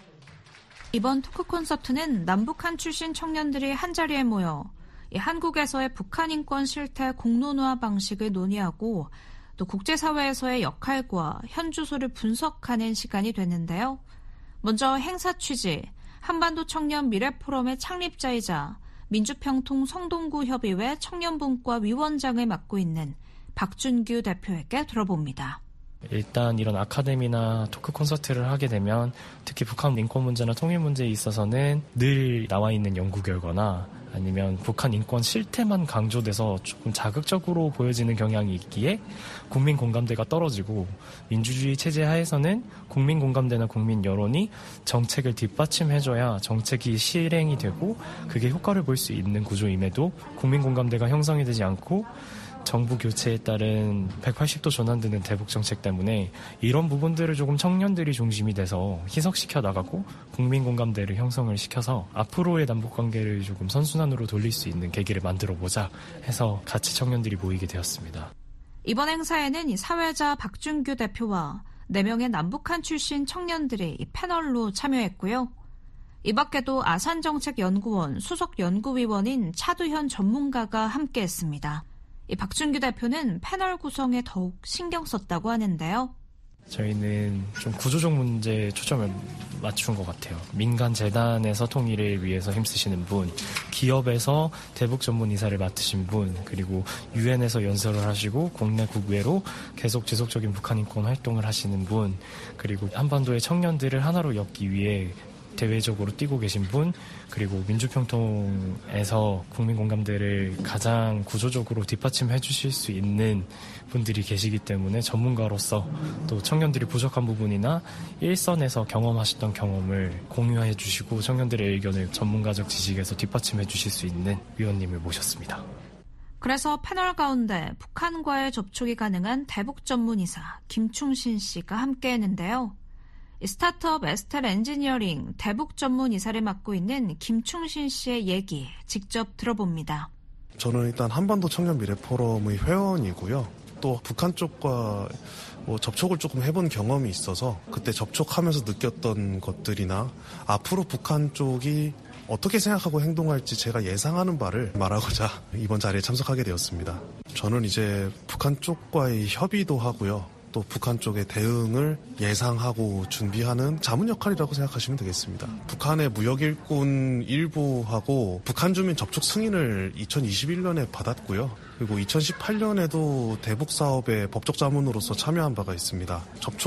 이번 토크 콘서트는 남북한 출신 청년들이 한자리에 모여 이 한국에서의 북한 인권 실태 공론화 방식을 논의하고 또 국제사회에서의 역할과 현주소를 분석하는 시간이 됐는데요. 먼저 행사 취지, 한반도 청년 미래포럼의 창립자이자 민주평통 성동구협의회 청년분과 위원장을 맡고 있는 박준규 대표에게 들어봅니다.
일단 이런 아카데미나 토크 콘서트를 하게 되면 특히 북한 인권 문제나 통일 문제에 있어서는 늘 나와 있는 연구 결과나 아니면 북한 인권 실태만 강조돼서 조금 자극적으로 보여지는 경향이 있기에 국민 공감대가 떨어지고 민주주의 체제 하에서는 국민 공감대나 국민 여론이 정책을 뒷받침해줘야 정책이 실행이 되고 그게 효과를 볼 수 있는 구조임에도 국민 공감대가 형성이 되지 않고 정부 교체에 따른 백팔십 도 전환되는 대북 정책 때문에 이런 부분들을 조금 청년들이 중심이 돼서 희석시켜 나가고 국민 공감대를 형성을 시켜서 앞으로의 남북관계를 조금 선순환으로 돌릴 수 있는 계기를 만들어보자 해서 같이 청년들이 모이게 되었습니다.
이번 행사에는 이 사회자 박준규 대표와 네 명의 남북한 출신 청년들이 이 패널로 참여했고요. 이 밖에도 아산정책연구원 수석 연구위원인 차두현 전문가가 함께했습니다. 이 박준규 대표는 패널 구성에 더욱 신경 썼다고 하는데요.
저희는 좀 구조적 문제에 초점을 맞춘 것 같아요. 민간 재단에서 통일을 위해서 힘쓰시는 분, 기업에서 대북 전문 이사를 맡으신 분, 그리고 유엔에서 연설을 하시고 국내 국외로 계속 지속적인 북한 인권 활동을 하시는 분, 그리고 한반도의 청년들을 하나로 엮기 위해 대외적으로 뛰고 계신 분, 그리고 민주평통에서 국민 공감대를 가장 구조적으로 뒷받침해 주실 수 있는 분들이 계시기 때문에 전문가로서 또 청년들이 부족한 부분이나 일선에서 경험하셨던 경험을 공유해 주시고 청년들의 의견을 전문가적 지식에서 뒷받침해 주실 수 있는 위원님을 모셨습니다.
그래서 패널 가운데 북한과의 접촉이 가능한 대북 전문이사 김충신 씨가 함께했는데요. 스타트업 에스텔 엔지니어링 대북 전문 이사를 맡고 있는 김충신 씨의 얘기 직접 들어봅니다.
저는 일단 한반도 청년 미래 포럼의 회원이고요. 또 북한 쪽과 뭐 접촉을 조금 해본 경험이 있어서 그때 접촉하면서 느꼈던 것들이나 앞으로 북한 쪽이 어떻게 생각하고 행동할지 제가 예상하는 바를 말하고자 이번 자리에 참석하게 되었습니다. 저는 이제 북한 쪽과의 협의도 하고요. 또 북한 쪽의 대응을 예상하고 준비하는 자문 역할이라고 생각하시면 되겠습니다. 북한의 무역일꾼 일부하고 북한 주민 접촉 승인을 이천이십일 년에 받았고요. 그리고 이천십팔 년에도 대북 사업에 법적 자문으로서 참여한 바가 있습니다.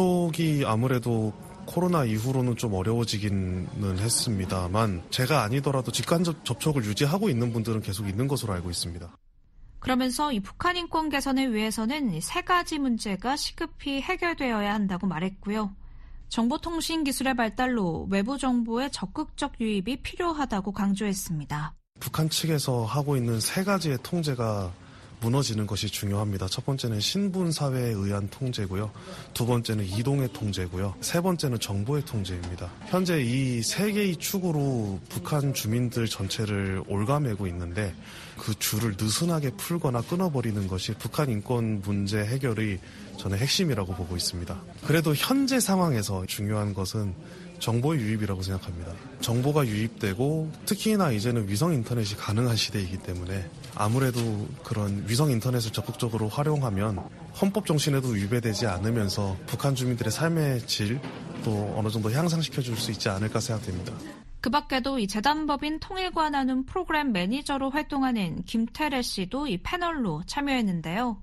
접촉이 아무래도 코로나 이후로는 좀 어려워지기는 했습니다만 제가 아니더라도 직간접 접촉을 유지하고 있는 분들은 계속 있는 것으로 알고 있습니다.
그러면서 이 북한 인권 개선을 위해서는 세 가지 문제가 시급히 해결되어야 한다고 말했고요. 정보통신 기술의 발달로 외부 정보의 적극적 유입이 필요하다고 강조했습니다.
북한 측에서 하고 있는 세 가지의 통제가 무너지는 것이 중요합니다. 첫 번째는 신분사회에 의한 통제고요. 두 번째는 이동의 통제고요. 세 번째는 정보의 통제입니다. 현재 이 세 개의 축으로 북한 주민들 전체를 옭아매고 있는데 그 줄을 느슨하게 풀거나 끊어버리는 것이 북한 인권 문제 해결의 저는 핵심이라고 보고 있습니다. 그래도 현재 상황에서 중요한 것은 정보의 유입이라고 생각합니다. 정보가 유입되고 특히나 이제는 위성 인터넷이 가능한 시대이기 때문에 아무래도 그런 위성 인터넷을 적극적으로 활용하면 헌법 정신에도 위배되지 않으면서 북한 주민들의 삶의 질 또 어느 정도 향상시켜줄 수 있지 않을까 생각됩니다.
그 밖에도 이 재단법인 통일과 나눔 프로그램 매니저로 활동하는 김태래 씨도 이 패널로 참여했는데요.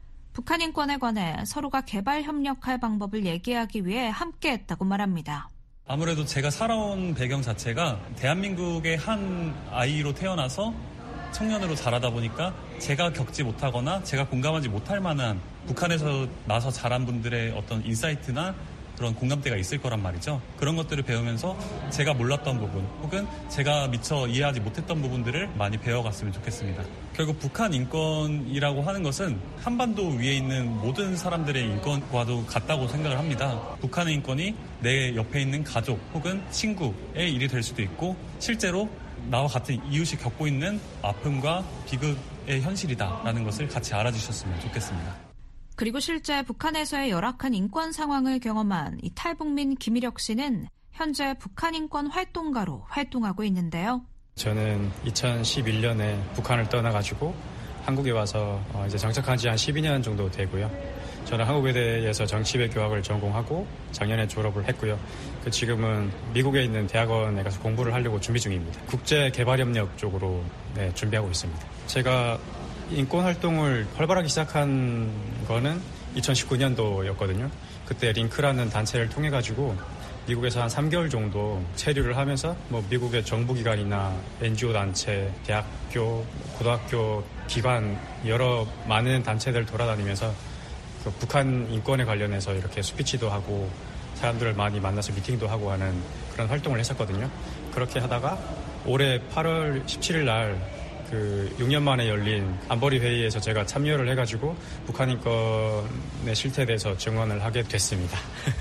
북한 인권에 관해 서로가 개발 협력할 방법을 얘기하기 위해 함께했다고 말합니다.
아무래도 제가 살아온 배경 자체가 대한민국의 한 아이로 태어나서 청년으로 자라다 보니까 제가 겪지 못하거나 제가 공감하지 못할 만한 북한에서 나서 자란 분들의 어떤 인사이트나 그런 공감대가 있을 거란 말이죠. 그런 것들을 배우면서 제가 몰랐던 부분 혹은 제가 미처 이해하지 못했던 부분들을 많이 배워갔으면 좋겠습니다. 결국 북한 인권이라고 하는 것은 한반도 위에 있는 모든 사람들의 인권과도 같다고 생각을 합니다. 북한의 인권이 내 옆에 있는 가족 혹은 친구의 일이 될 수도 있고 실제로 나와 같은 이웃이 겪고 있는 아픔과 비극의 현실이다라는 것을 같이 알아주셨으면 좋겠습니다.
그리고 실제 북한에서의 열악한 인권 상황을 경험한 이 탈북민 김일혁 씨는 현재 북한 인권 활동가로 활동하고 있는데요.
저는 이천십일 년에 북한을 떠나가지고 한국에 와서 이제 정착한 지 한 십이 년 정도 되고요. 저는 한국외대에서 정치외 교학을 전공하고 작년에 졸업을 했고요. 그 지금은 미국에 있는 대학원에 가서 공부를 하려고 준비 중입니다. 국제개발협력 쪽으로 네, 준비하고 있습니다. 제가 인권 활동을 활발하게 시작한 거는 이천십구 년도였거든요. 그때 링크라는 단체를 통해 가지고 미국에서 한 삼 개월 정도 체류를 하면서 뭐 미국의 정부기관이나 엔지오 단체, 대학교, 고등학교 기관 여러 많은 단체들 돌아다니면서 그 북한 인권에 관련해서 이렇게 스피치도 하고 사람들을 많이 만나서 미팅도 하고 하는 그런 활동을 했었거든요. 그렇게 하다가 올해 팔월 십칠일 날 그 육 년 만에 열린 안보리 회의에서 제가 참여를 해가지고 북한 인권의 실태에 대해서 증언을 하게 됐습니다.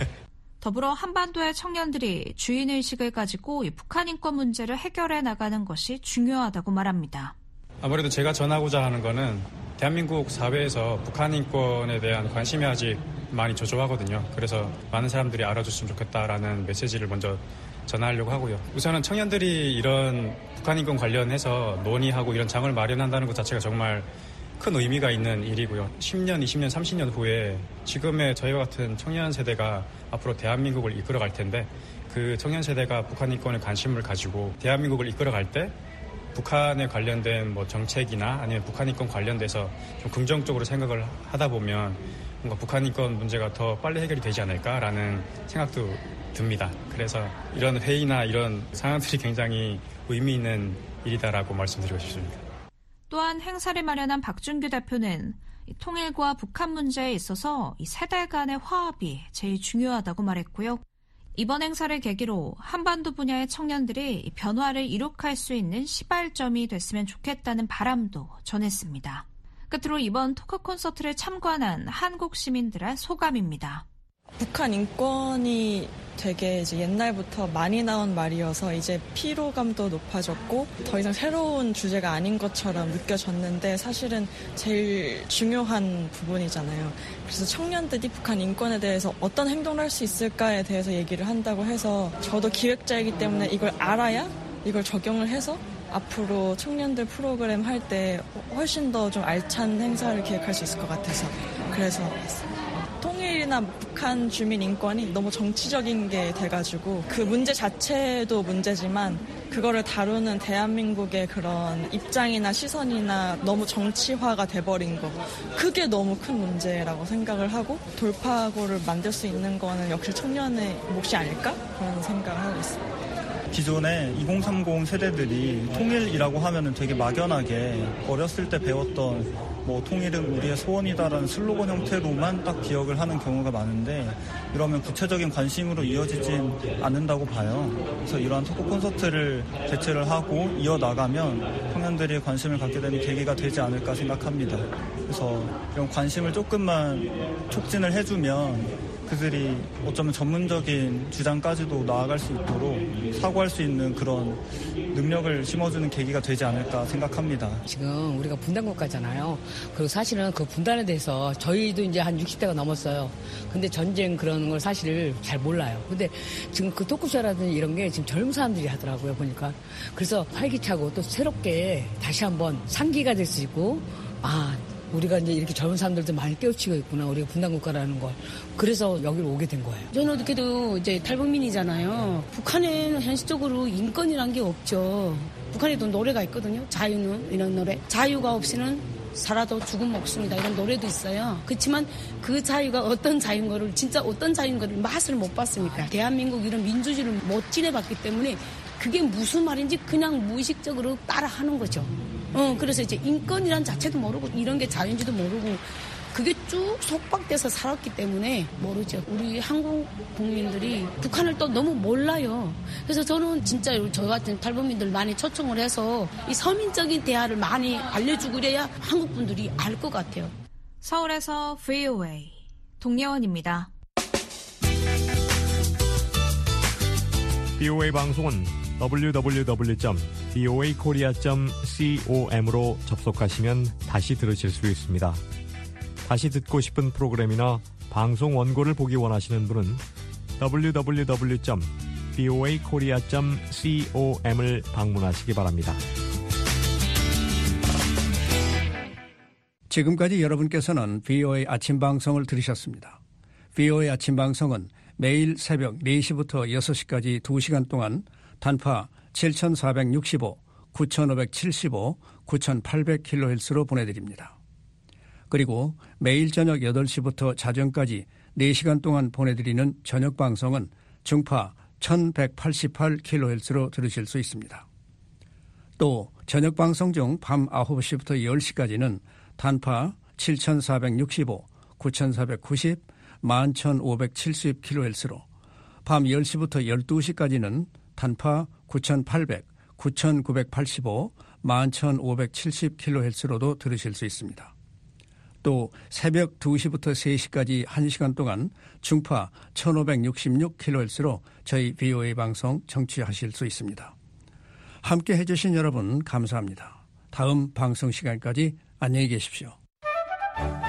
더불어 한반도의 청년들이 주인의식을 가지고 이 북한 인권 문제를 해결해 나가는 것이 중요하다고 말합니다.
아무래도 제가 전하고자 하는 거는 대한민국 사회에서 북한 인권에 대한 관심이 아직 많이 저조하거든요. 그래서 많은 사람들이 알아줬으면 좋겠다라는 메시지를 먼저 전하려고 하고요. 우선은 청년들이 이런 북한 인권 관련해서 논의하고 이런 장을 마련한다는 것 자체가 정말 큰 의미가 있는 일이고요. 십 년, 이십 년, 삼십 년 후에 지금의 저희와 같은 청년 세대가 앞으로 대한민국을 이끌어갈 텐데 그 청년 세대가 북한 인권에 관심을 가지고 대한민국을 이끌어갈 때 북한에 관련된 뭐 정책이나 아니면 북한 인권 관련돼서 좀 긍정적으로 생각을 하다 보면 뭔가 북한 인권 문제가 더 빨리 해결이 되지 않을까라는 생각도 듭니다. 그래서 이런 회의나 이런 상황들이 굉장히 의미 있는 일이다라고 말씀드리고 싶습니다.
또한 행사를 마련한 박준규 대표는 통일과 북한 문제에 있어서 이 세대 간의 화합이 제일 중요하다고 말했고요. 이번 행사를 계기로 한반도 분야의 청년들이 변화를 이룩할 수 있는 시발점이 됐으면 좋겠다는 바람도 전했습니다. 끝으로 이번 토크 콘서트를 참관한 한국 시민들의 소감입니다.
북한 인권이 되게 이제 옛날부터 많이 나온 말이어서 이제 피로감도 높아졌고 더 이상 새로운 주제가 아닌 것처럼 느껴졌는데 사실은 제일 중요한 부분이잖아요. 그래서 청년들이 북한 인권에 대해서 어떤 행동을 할 수 있을까에 대해서 얘기를 한다고 해서 저도 기획자이기 때문에 이걸 알아야 이걸 적용을 해서 앞으로 청년들 프로그램 할 때 훨씬 더 좀 알찬 행사를 기획할 수 있을 것 같아서 그래서 왔습니다. 통일이나 북한 주민 인권이 너무 정치적인 게 돼가지고 그 문제 자체도 문제지만 그거를 다루는 대한민국의 그런 입장이나 시선이나 너무 정치화가 돼버린 거 그게 너무 큰 문제라고 생각을 하고 돌파구를 만들 수 있는 거는 역시 청년의 몫이 아닐까 그런 생각을 하고 있습니다.
기존의 이공삼공 세대들이 통일이라고 하면은 되게 막연하게 어렸을 때 배웠던 뭐 통일은 우리의 소원이다라는 슬로건 형태로만 딱 기억을 하는 경우가 많은데 이러면 구체적인 관심으로 이어지진 않는다고 봐요. 그래서 이러한 토크 콘서트를 개최를 하고 이어나가면 청년들이 관심을 갖게 되는 계기가 되지 않을까 생각합니다. 그래서 이런 관심을 조금만 촉진을 해주면 그들이 어쩌면 전문적인 주장까지도 나아갈 수 있도록 사고할 수 있는 그런 능력을 심어주는 계기가 되지 않을까 생각합니다.
지금 우리가 분단국가잖아요. 그리고 사실은 그 분단에 대해서 저희도 이제 한 육십 대가 넘었어요. 근데 전쟁 그런 걸 사실 잘 몰라요. 근데 지금 그 토크쇼라든지 이런 게 지금 젊은 사람들이 하더라고요, 보니까. 그래서 활기차고 또 새롭게 다시 한번 상기가 될 수 있고, 아, 우리가 이제 이렇게 젊은 사람들도 많이 깨우치고 있구나. 우리가 분단국가라는 걸. 그래서 여기로 오게 된 거예요.
저는 어떻게도 이제 탈북민이잖아요. 북한에는 현실적으로 인권이란 게 없죠. 북한에도 노래가 있거든요. 자유는 이런 노래. 자유가 없이는 살아도 죽음 없습니다. 이런 노래도 있어요. 그렇지만 그 자유가 어떤 자유인 거를 진짜 어떤 자유인 거를 맛을 못 봤으니까. 대한민국 이런 민주주의를 못 지내봤기 때문에 그게 무슨 말인지 그냥 무의식적으로 따라하는 거죠. 어, 그래서 이제 인권이란 자체도 모르고 이런 게 자유인지도 모르고 그게 쭉 속박돼서 살았기 때문에 모르죠. 우리 한국 국민들이 북한을 또 너무 몰라요. 그래서 저는 진짜 저 같은 탈북민들 많이 초청을 해서 이 서민적인 대화를 많이 알려주고 그래야 한국 분들이 알 것 같아요.
서울에서 브이오에이 동예원입니다.
브이오에이 방송은 더블유 더블유 더블유 점 브이오에이 코리아 점 com으로 접속하시면 다시 들으실 수 있습니다. 다시 듣고 싶은 프로그램이나 방송 원고를 보기 원하시는 분은 더블유 더블유 더블유 점 브이오에이 코리아 점 com을 방문하시기 바랍니다.
지금까지 여러분께서는 브이오에이 아침 방송을 들으셨습니다. 브이오에이 아침 방송은 매일 새벽 네 시부터 여섯 시까지 두 시간 동안 단파 칠천사백육십오, 구천오백칠십오, 구천팔백 킬로헤르츠로 보내드립니다. 그리고 매일 저녁 여덟 시부터 자정까지 네 시간 동안 보내드리는 저녁 방송은 중파 천백팔십팔 킬로헤르츠로 들으실 수 있습니다. 또 저녁 방송 중 밤 아홉 시부터 열 시까지는 단파 칠천사백육십오, 구천사백구십, 만 천오백칠십 킬로헤르츠로 밤 열 시부터 열두 시까지는 단파 구천팔백, 구천구백팔십오, 만 천오백칠십 킬로헤르츠로도 들으실 수 있습니다. 또 새벽 두 시부터 세 시까지 한 시간 동안 중파 천오백육십육 킬로헤르츠로 저희 비오에이 방송 청취하실 수 있습니다. 함께 해주신 여러분 감사합니다. 다음 방송 시간까지 안녕히 계십시오.